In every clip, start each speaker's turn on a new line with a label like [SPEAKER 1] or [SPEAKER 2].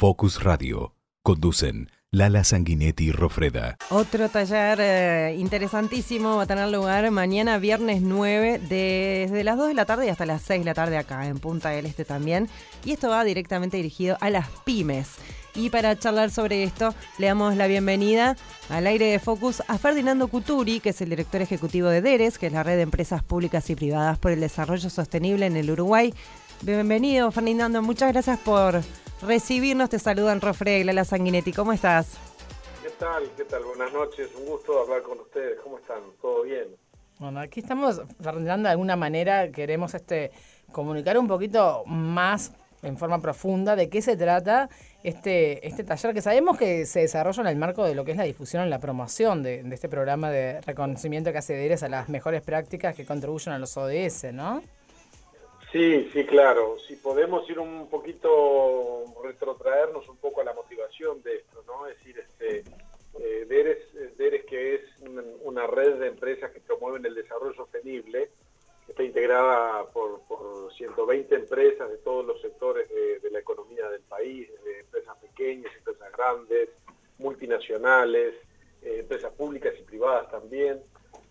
[SPEAKER 1] Focus Radio. Conducen Lala Sanguinetti y Rofreda.
[SPEAKER 2] Otro taller interesantísimo va a tener lugar mañana viernes 9 desde las 2 de la tarde y hasta las 6 de la tarde acá en Punta del Este también. Y esto va directamente dirigido a las pymes. Y para charlar sobre esto, le damos la bienvenida al aire de Focus a Ferdinando Cuturi, que es el director ejecutivo de DERES, que es la red de empresas públicas y privadas por el desarrollo sostenible en el Uruguay. Bienvenido, Ferdinando. Muchas gracias por recibirnos. Te saludan Rofreda y Lala Sanguinetti. ¿Cómo estás?
[SPEAKER 3] ¿Qué tal? ¿Qué tal? Buenas noches. Un gusto hablar con ustedes. ¿Cómo están? ¿Todo bien?
[SPEAKER 4] Bueno, aquí estamos, Ferdinando, de alguna manera queremos comunicar un poquito más en forma profunda de qué se trata este taller, que sabemos que se desarrolla en el marco de lo que es la difusión y la promoción de este programa de reconocimiento que hace DERES a las mejores prácticas que contribuyen a los ODS, ¿no?
[SPEAKER 3] Sí, claro. Si podemos ir un poquito, retrotraernos un poco a la motivación de esto, ¿no? Es decir, DERES, que es una red de empresas que promueven el desarrollo sostenible, está integrada por 120 empresas de todos los sectores de la economía del país, de empresas pequeñas, empresas grandes, multinacionales, empresas públicas y privadas también.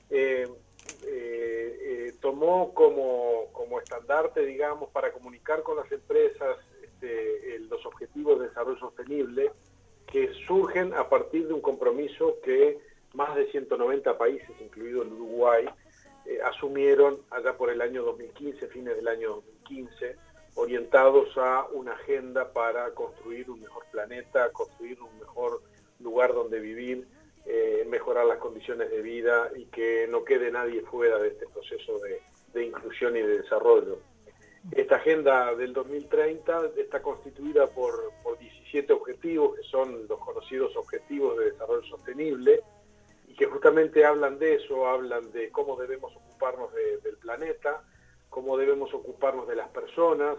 [SPEAKER 3] Tomó como estandarte, digamos, para comunicar con las empresas los objetivos de desarrollo sostenible que surgen a partir de un compromiso que más de 190 países, incluido el Uruguay, asumieron allá por el año 2015, fines del año 2015, orientados a una agenda para construir un mejor planeta, construir un mejor lugar donde vivir, mejorar las condiciones de vida y que no quede nadie fuera de este proceso de inclusión y de desarrollo. Esta agenda del 2030 está constituida por 17 objetivos, que son los conocidos objetivos de desarrollo sostenible, y que justamente hablan de eso, hablan de cómo debemos ocuparnos del planeta, cómo debemos ocuparnos de las personas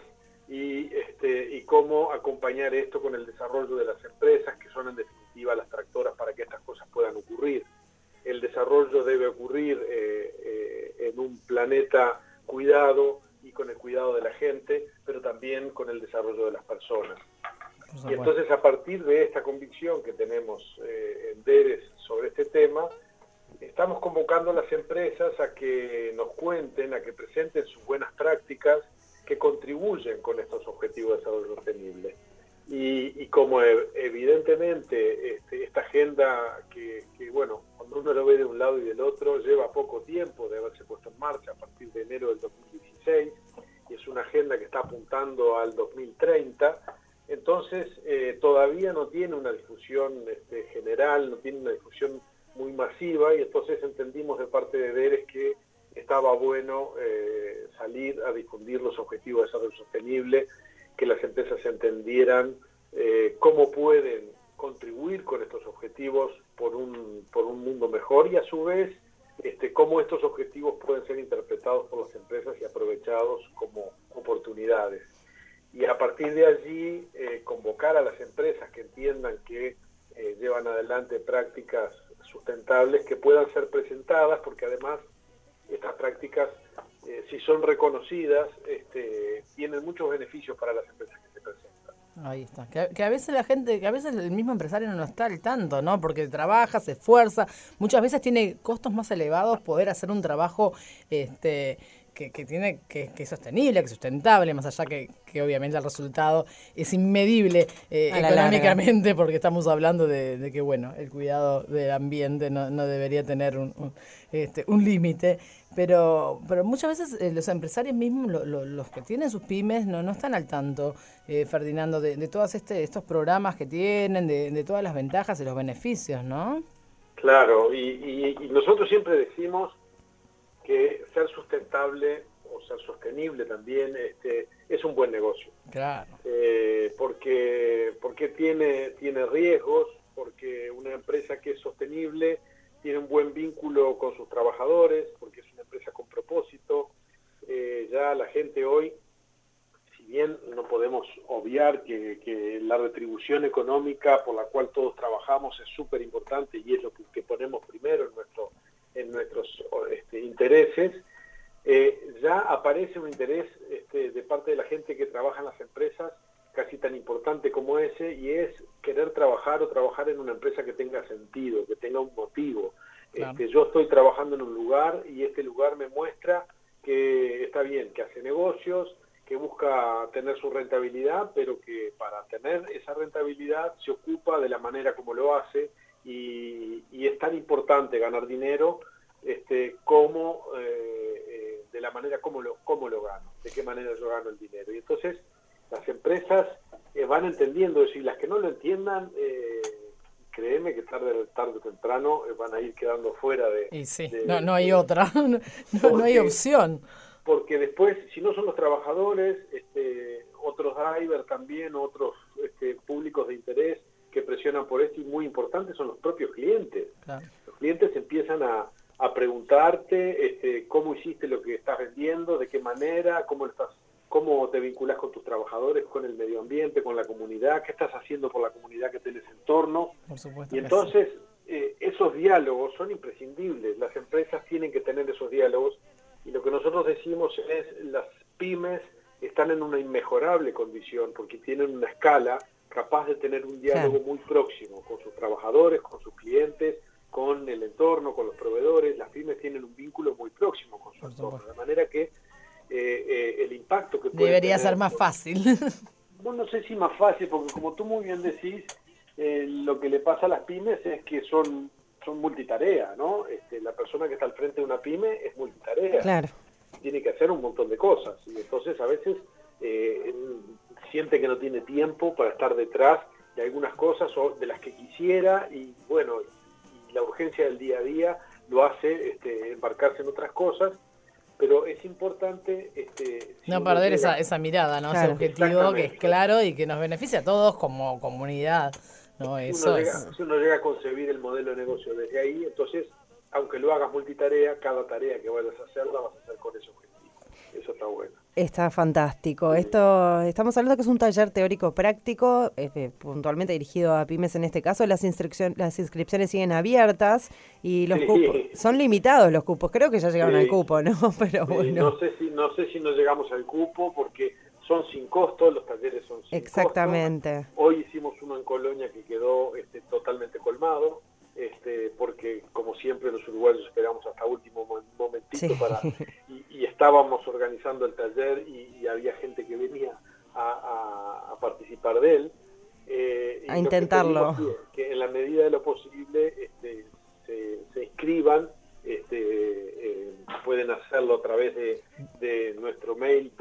[SPEAKER 3] y cómo acompañar esto con el desarrollo de las empresas, que son en definitiva las tractoras para que estas cosas puedan ocurrir. El desarrollo debe ocurrir en un planeta cuidado y con el cuidado de la gente, pero también con el desarrollo de las personas. Y entonces, a partir de esta convicción que tenemos en DERES sobre este tema, estamos convocando a las empresas a que nos cuenten, a que presenten sus buenas prácticas que contribuyen con estos objetivos de desarrollo sostenible. Y como evidentemente esta agenda que, bueno, cuando uno lo ve de un lado y del otro, lleva poco tiempo de haberse puesto en marcha a partir de enero del 2016, y es una agenda que está apuntando al 2030, entonces todavía no tiene una difusión general, no tiene una difusión muy masiva, y entonces entendimos de parte de DERES que estaba bueno salir a difundir los objetivos de desarrollo sostenible, que las empresas entendieran cómo pueden contribuir con estos objetivos por un mundo mejor, y a su vez cómo estos objetivos pueden ser interpretados por las empresas y aprovechados como oportunidades. Y a partir de allí convocar a las empresas que entiendan que llevan adelante prácticas sustentables que puedan ser presentadas, porque además estas prácticas, si son reconocidas, tienen muchos beneficios para las empresas que se presentan.
[SPEAKER 4] Ahí está. Que a veces el mismo empresario no está al tanto, ¿no? Porque trabaja, se esfuerza, muchas veces tiene costos más elevados poder hacer un trabajo que es sostenible, que es sustentable, más allá que obviamente el resultado es inmedible económicamente, porque estamos hablando de que, bueno, el cuidado del ambiente no debería tener un límite, pero muchas veces los empresarios mismos, los que tienen sus pymes, no están al tanto, Ferdinando, de todos estos programas que tienen, de todas las ventajas y los beneficios, ¿no?
[SPEAKER 3] Claro, y nosotros siempre decimos que ser sustentable o ser sostenible también es un buen negocio.
[SPEAKER 4] Claro.
[SPEAKER 3] Porque tiene riesgos, porque una empresa que es sostenible tiene un buen vínculo con sus trabajadores, porque es una empresa con propósito. Ya la gente hoy, si bien no podemos obviar que la retribución económica por la cual todos trabajamos es súper importante y es lo que ponemos primero en nuestros intereses, ya aparece un interés de parte de la gente que trabaja en las empresas casi tan importante como ese, y es querer trabajar en una empresa que tenga sentido, que tenga un motivo.
[SPEAKER 4] Claro.
[SPEAKER 3] Yo estoy trabajando en un lugar y este lugar me muestra que está bien, que hace negocios, que busca tener su rentabilidad, pero que para tener esa rentabilidad se ocupa de la manera como lo hace, y es tan importante ganar dinero como de la manera como lo gano, de qué manera yo gano el dinero. Y entonces las empresas van entendiendo eso, y las que no lo entiendan, créeme que tarde o temprano van a ir quedando fuera de...
[SPEAKER 4] Y sí, no hay otra, no hay opción.
[SPEAKER 3] Porque después, si no son los trabajadores, otros drivers también, otros públicos de interés que presionan por esto, y muy importante son los propios clientes.
[SPEAKER 4] Claro.
[SPEAKER 3] Los clientes empiezan a preguntarte cómo hiciste lo que estás vendiendo, de qué manera, cómo te vinculas con tus trabajadores, con el medio ambiente, con la comunidad, qué estás haciendo por la comunidad que tenés en torno.
[SPEAKER 4] Por supuesto.
[SPEAKER 3] Y entonces esos diálogos son imprescindibles. Las empresas tienen que tener esos diálogos, y lo que nosotros decimos es: las pymes están en una inmejorable condición porque tienen una escala capaz de tener un diálogo muy próximo con sus trabajadores, con sus clientes, con el entorno, con los proveedores. Las pymes tienen un vínculo muy próximo con su entorno, de manera que el impacto que puede
[SPEAKER 4] debería
[SPEAKER 3] tener,
[SPEAKER 4] ser más fácil.
[SPEAKER 3] Bueno, no sé si más fácil, porque como tú muy bien decís, lo que le pasa a las pymes es que son multitarea, ¿no? La persona que está al frente de una pyme es multitarea.
[SPEAKER 2] Claro.
[SPEAKER 3] Tiene que hacer un montón de cosas, y entonces a veces siente que no tiene tiempo para estar detrás de algunas cosas de las que quisiera, y bueno, y la urgencia del día a día lo hace embarcarse en otras cosas. Pero es importante
[SPEAKER 4] no perder esa mirada, ¿no?
[SPEAKER 2] Claro.
[SPEAKER 4] Ese objetivo que es claro y que nos beneficia a todos como comunidad, ¿no?
[SPEAKER 3] Si uno llega a concebir el modelo de negocio desde ahí, entonces, aunque lo hagas multitarea, cada tarea que vayas a hacer la vas a hacer con ese objetivo. Eso está bueno.
[SPEAKER 2] Está fantástico. Esto estamos hablando que es un taller teórico práctico, puntualmente dirigido a pymes en este caso. Las inscripciones siguen abiertas y los cupos son limitados, los cupos. Creo que ya llegaron al cupo, ¿no? Pero bueno.
[SPEAKER 3] No sé si no llegamos al cupo, porque son sin costo, los talleres son sin
[SPEAKER 2] Exactamente.
[SPEAKER 3] costo. Hoy hicimos uno en Colonia que quedó totalmente colmado. Porque como siempre los uruguayos esperamos hasta último momentito y estábamos organizando el taller y había gente que venía a participar de él,
[SPEAKER 2] a intentarlo,
[SPEAKER 3] que en la medida de lo posible se inscriban. Pueden hacerlo a través de nuestro mail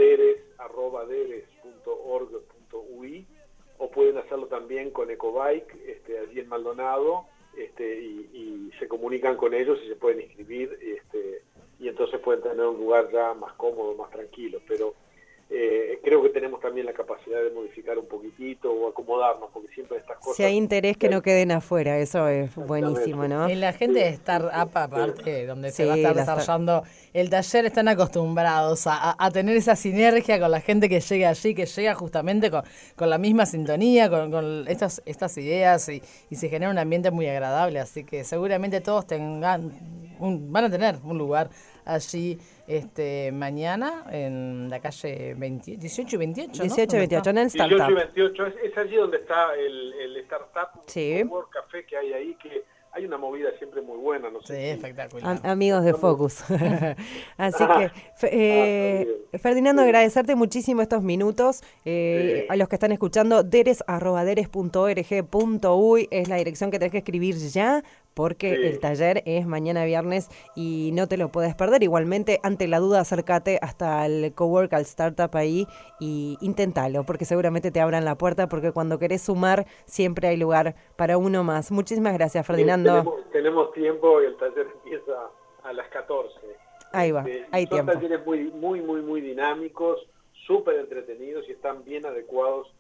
[SPEAKER 3] deres@deres.org.ui, o pueden hacerlo también con Ecobike allí en Maldonado. Y se comunican con ellos y se pueden inscribir, y entonces pueden tener un lugar ya más cómodo, más tranquilo. Pero creo que tenemos también la capacidad de modificar un poquitito o acomodarnos, porque siempre estas cosas...
[SPEAKER 2] Si hay interés, que no queden afuera, eso es buenísimo, ¿no?
[SPEAKER 4] En la gente de Startup, aparte, donde se va a estar desarrollando el taller, están acostumbrados a tener esa sinergia con la gente que llega allí, que llega justamente con la misma sintonía, con estas ideas, y se genera un ambiente muy agradable, así que seguramente todos van a tener un lugar allí mañana en la calle 18 y 28,
[SPEAKER 2] 18 y 28, en el Startup.
[SPEAKER 3] 18 y 28, es allí donde está el Startup,
[SPEAKER 2] sí.
[SPEAKER 3] Un World Café que hay ahí, que hay una movida siempre muy buena, no sé.
[SPEAKER 4] Sí, espectacular.
[SPEAKER 2] Amigos de Focus. Así que, Ferdinando, agradecerte muchísimo estos minutos. A los que están escuchando, deres@deres.org.uy es la dirección que tenés que escribir ya, porque el taller es mañana viernes y no te lo puedes perder. Igualmente, ante la duda, acércate hasta el Cowork, al Startup ahí, y inténtalo, porque seguramente te abran la puerta, porque cuando querés sumar siempre hay lugar para uno más. Muchísimas gracias, Ferdinando.
[SPEAKER 3] Tenemos tiempo, y el taller empieza a las 14.
[SPEAKER 2] Ahí va, hay tiempo.
[SPEAKER 3] Son talleres muy dinámicos, súper entretenidos, y están bien adecuados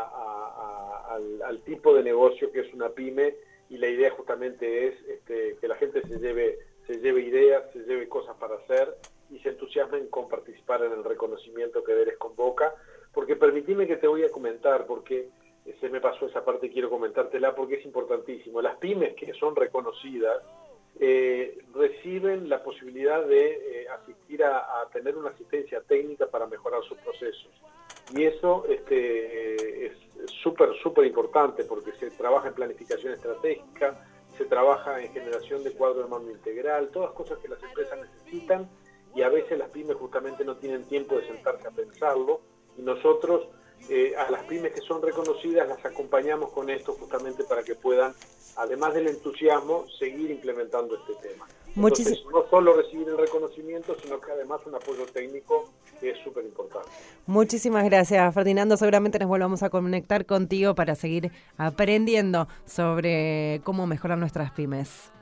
[SPEAKER 3] al tipo de negocio que es una pyme. Y la idea justamente es que la gente se lleve ideas, se lleve cosas para hacer, y se entusiasmen con participar en el reconocimiento que Deres convoca. Porque permitime que te voy a comentar, porque se me pasó esa parte, quiero comentártela porque es importantísimo. Las pymes que son reconocidas reciben la posibilidad de asistir a tener una asistencia técnica para mejorar sus procesos. y eso es súper importante porque se trabaja en planificación estratégica, se trabaja en generación de cuadro de mando integral, todas cosas que las empresas necesitan y a veces las pymes justamente no tienen tiempo de sentarse a pensarlo, y nosotros a las pymes que son reconocidas las acompañamos con esto justamente para que puedan, además del entusiasmo, seguir implementando este tema. Entonces, no solo recibir el reconocimiento, sino que además un apoyo técnico que es súper importante.
[SPEAKER 2] Muchísimas gracias, Ferdinando. Seguramente nos volvamos a conectar contigo para seguir aprendiendo sobre cómo mejorar nuestras pymes.